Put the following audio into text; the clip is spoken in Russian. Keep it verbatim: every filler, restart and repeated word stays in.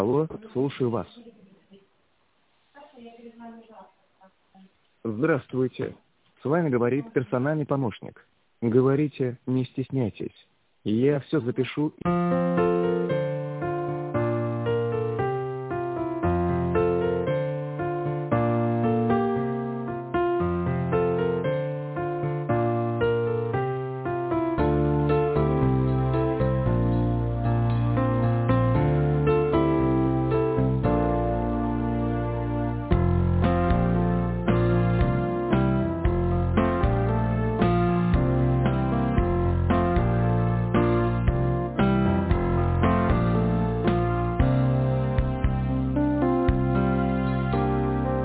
Алло, слушаю вас. Здравствуйте. С вами говорит персональный помощник. Говорите, не стесняйтесь. Я все запишу.